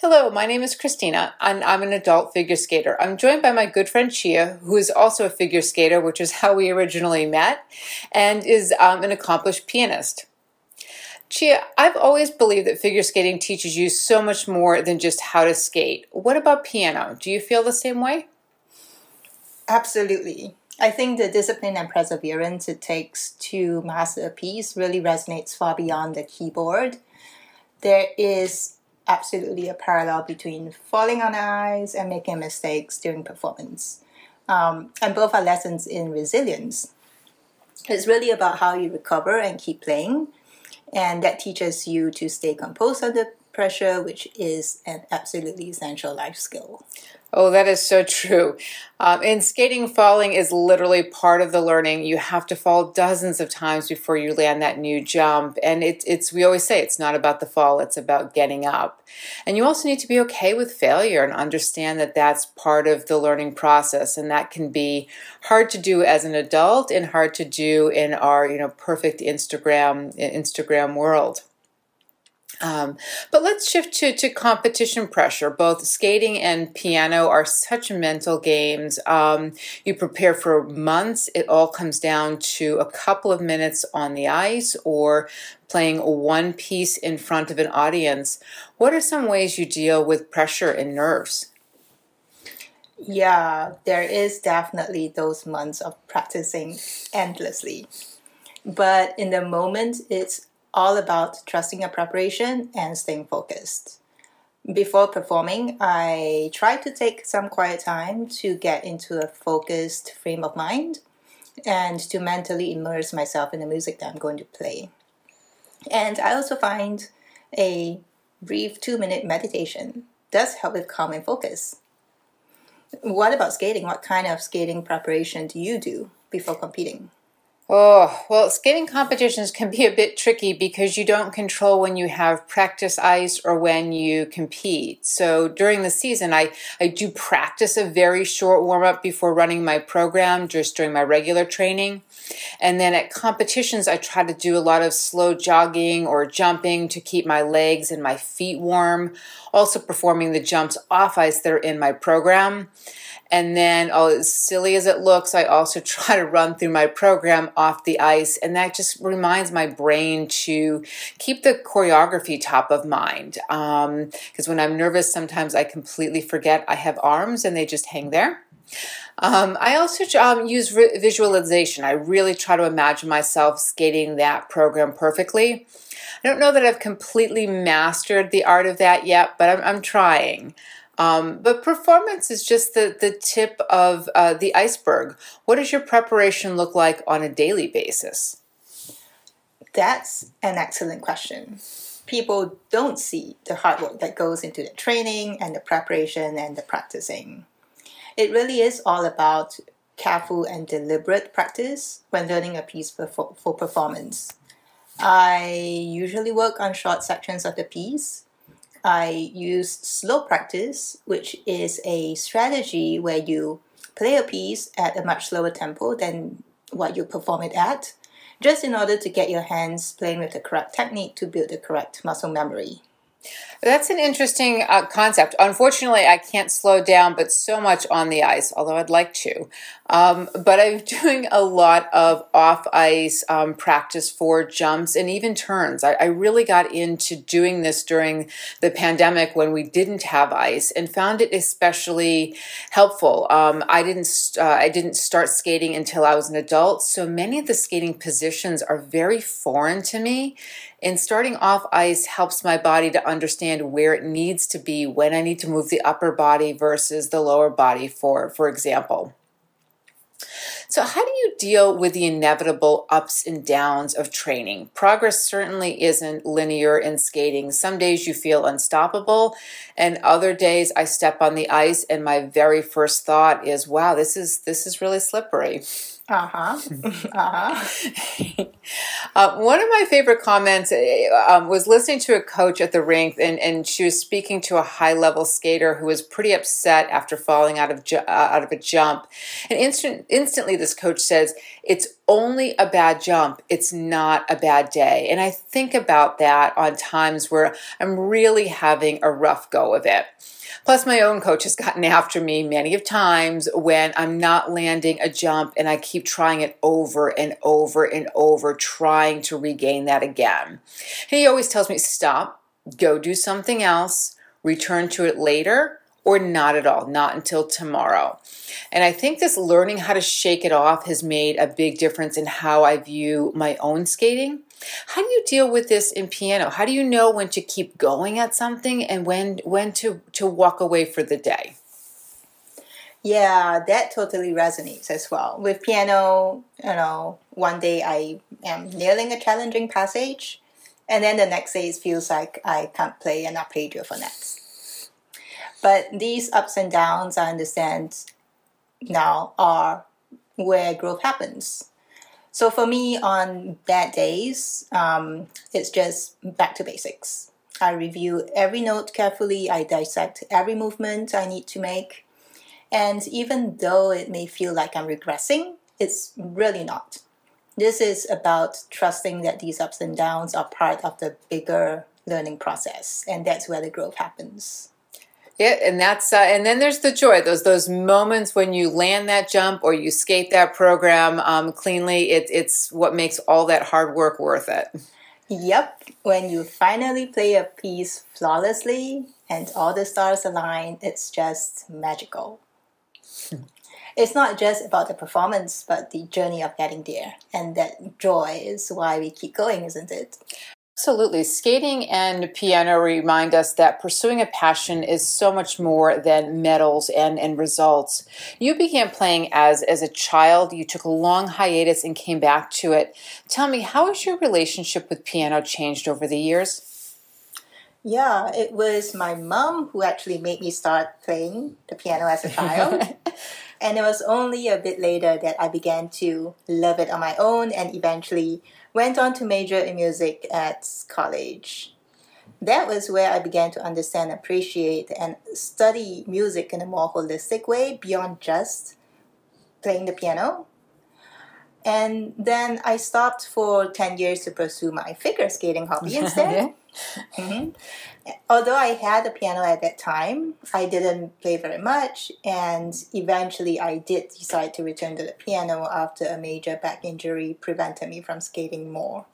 Hello, my name is Christina, and I'm an adult figure skater. I'm joined by my good friend Chia, who is also a figure skater, which is how we originally met, and is an accomplished pianist. Chia, I've always believed that figure skating teaches you so much more than just how to skate. What about piano? Do you feel the same way? Absolutely. I think the discipline and perseverance it takes to master a piece really resonates far beyond the keyboard. There is absolutely a parallel between falling on the ice and making mistakes during performance. And both are lessons in resilience. It's really about how you recover and keep playing. And that teaches you to stay composed under pressure, which is an absolutely essential life skill. Oh, that is so true. In skating, falling is literally part of the learning. You have to fall dozens of times before you land that new jump. And we always say it's not about the fall, it's about getting up. And you also need to be okay with failure and understand that that's part of the learning process. And that can be hard to do as an adult and hard to do in our, perfect Instagram world. But let's shift to competition pressure. Both skating and piano are such mental games. You prepare for months. It all comes down to a couple of minutes on the ice or playing one piece in front of an audience. What are some ways you deal with pressure and nerves? Yeah, there is definitely those months of practicing endlessly. But in the moment, it's all about trusting your preparation and staying focused. Before performing, I try to take some quiet time to get into a focused frame of mind and to mentally immerse myself in the music that I'm going to play. And I also find a brief 2-minute meditation does help with calm and focus. What about skating? What kind of skating preparation do you do before competing? Oh, well, skating competitions can be a bit tricky because you don't control when you have practice ice or when you compete. So during the season, I do practice a very short warm-up before running my program, just during my regular training. And then at competitions, I try to do a lot of slow jogging or jumping to keep my legs and my feet warm, also performing the jumps off ice that are in my program. And then, as silly as it looks, I also try to run through my program off the ice. And that just reminds my brain to keep the choreography top of mind. Because when I'm nervous, sometimes I completely forget I have arms and they just hang there. I also use visualization. I really try to imagine myself skating that program perfectly. I don't know that I've completely mastered the art of that yet, but I'm trying. But performance is just the tip of the iceberg. What does your preparation look like on a daily basis? That's an excellent question. People don't see the hard work that goes into the training and the preparation and the practicing. It really is all about careful and deliberate practice when learning a piece for performance. I usually work on short sections of the piece. I use slow practice, which is a strategy where you play a piece at a much slower tempo than what you perform it at, just in order to get your hands playing with the correct technique to build the correct muscle memory. That's an interesting concept. Unfortunately, I can't slow down, but so much on the ice, although I'd like to. But I'm doing a lot of off-ice practice for jumps and even turns. I really got into doing this during the pandemic when we didn't have ice and found it especially helpful. I didn't start skating until I was an adult, so many of the skating positions are very foreign to me. And starting off ice helps my body to understand where it needs to be when I need to move the upper body versus the lower body, for example. So how do you deal with the inevitable ups and downs of training? Progress certainly isn't linear in skating. Some days you feel unstoppable, and other days I step on the ice and my very first thought is, wow, this is really slippery. Uh-huh. Uh-huh. One of my favorite comments was listening to a coach at the rink, and she was speaking to a high-level skater who was pretty upset after falling out of a jump. And instantly this coach says, "It's only a bad jump. It's not a bad day." And I think about that on times where I'm really having a rough go of it. Plus, my own coach has gotten after me many of times when I'm not landing a jump and I keep trying it over and over and over, trying to regain that again. And he always tells me, stop, go do something else, return to it later, or not at all, not until tomorrow. And I think this learning how to shake it off has made a big difference in how I view my own skating. How do you deal with this in piano? How do you know when to keep going at something and when to walk away for the day? Yeah, that totally resonates as well. With piano, one day I am nailing a challenging passage, and then the next day it feels like I can't play an arpeggio for nets. But these ups and downs, I understand now, are where growth happens. So for me, on bad days, it's just back to basics. I review every note carefully. I dissect every movement I need to make. And even though it may feel like I'm regressing, it's really not. This is about trusting that these ups and downs are part of the bigger learning process. And that's where the growth happens. Yeah, and that's and then there's the joy. Those moments when you land that jump or you skate that program cleanly. It's what makes all that hard work worth it. Yep, when you finally play a piece flawlessly and all the stars align, it's just magical. It's not just about the performance, but the journey of getting there, and that joy is why we keep going, isn't it? Absolutely. Skating and piano remind us that pursuing a passion is so much more than medals and results. You began playing as a child. You took a long hiatus and came back to it. Tell me, how has your relationship with piano changed over the years? Yeah, it was my mom who actually made me start playing the piano as a child. And it was only a bit later that I began to love it on my own and eventually went on to major in music at college. That was where I began to understand, appreciate, and study music in a more holistic way beyond just playing the piano. And then I stopped for 10 years to pursue my figure skating hobby instead. Mm-hmm. Although I had a piano at that time, I didn't play very much, and eventually I did decide to return to the piano after a major back injury prevented me from skating more.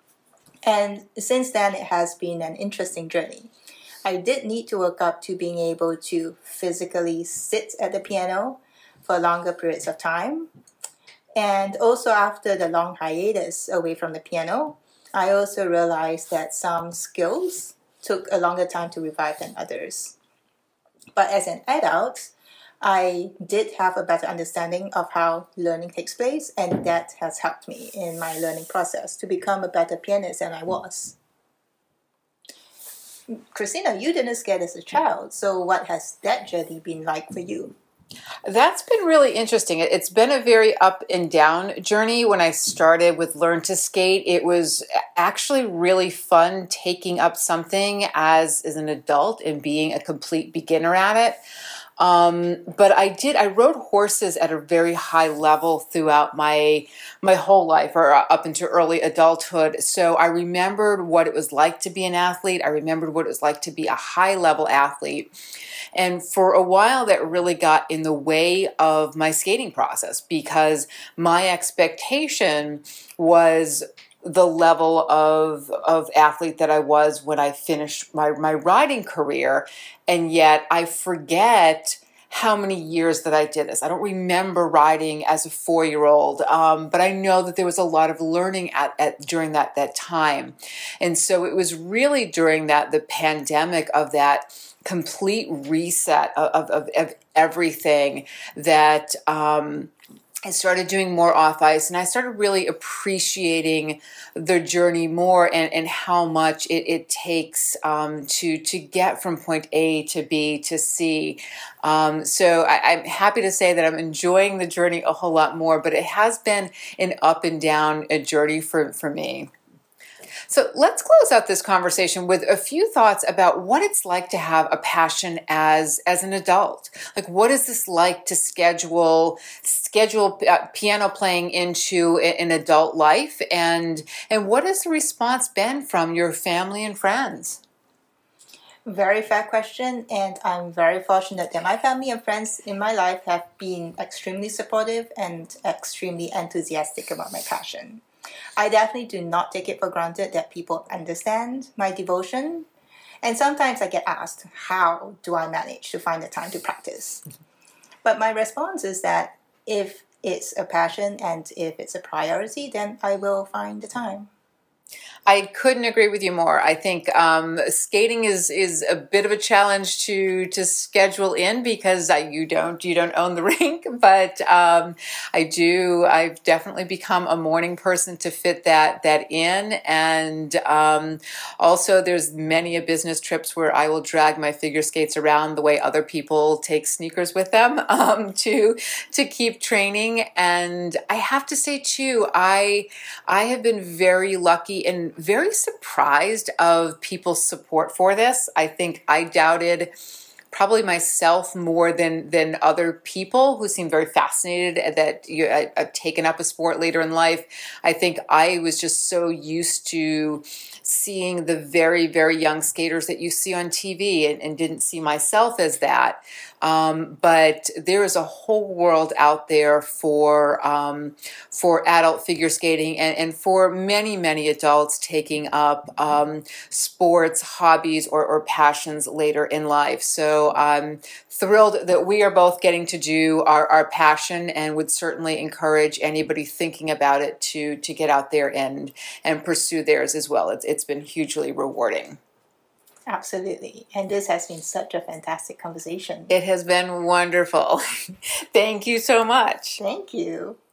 And since then, it has been an interesting journey. I did need to work up to being able to physically sit at the piano for longer periods of time. And also after the long hiatus away from the piano, I also realized that some skills took a longer time to revive than others. But as an adult, I did have a better understanding of how learning takes place, and that has helped me in my learning process to become a better pianist than I was. Christina, you didn't skate as a child, so what has that journey been like for you? That's been really interesting. It's been a very up and down journey. When I started with Learn to Skate, it was actually really fun taking up something as an adult and being a complete beginner at it. But I rode horses at a very high level throughout my whole life, or up into early adulthood. So I remembered what it was like to be an athlete. I remembered what it was like to be a high level athlete. And for a while that really got in the way of my skating process because my expectation was the level of athlete that I was when I finished my riding career. And yet I forget how many years that I did this. I don't remember riding as a 4-year-old, but I know that there was a lot of learning during that time. And so it was really during the pandemic of that complete reset of everything that I started doing more off ice, and I started really appreciating the journey more, and how much it takes to get from point A to B to C. So I'm happy to say that I'm enjoying the journey a whole lot more, but it has been an up and down journey for me. So let's close out this conversation with a few thoughts about what it's like to have a passion as an adult. Like, what is this like to schedule piano playing into an adult life, and what has the response been from your family and friends? Very fair question, and I'm very fortunate that my family and friends in my life have been extremely supportive and extremely enthusiastic about my passion. I definitely do not take it for granted that people understand my devotion, and sometimes I get asked, how do I manage to find the time to practice? But my response is that if it's a passion and if it's a priority, then I will find the time. I couldn't agree with you more. I think skating is a bit of a challenge to schedule in, because you don't own the rink, but I do. I've definitely become a morning person to fit that in, and also there's many a business trips where I will drag my figure skates around the way other people take sneakers with them to keep training. And I have to say too, I have been very lucky and very surprised of people's support for this. I think I doubted probably myself more than other people who seem very fascinated that I've taken up a sport later in life. I think I was just so used to seeing the very, very young skaters that you see on TV, and didn't see myself as that. But there is a whole world out there for adult figure skating, and for many, many adults taking up sports, hobbies, or passions later in life. So I'm thrilled that we are both getting to do our passion, and would certainly encourage anybody thinking about it to get out there and pursue theirs as well. It's been hugely rewarding. Absolutely. And this has been such a fantastic conversation. It has been wonderful. Thank you so much. Thank you.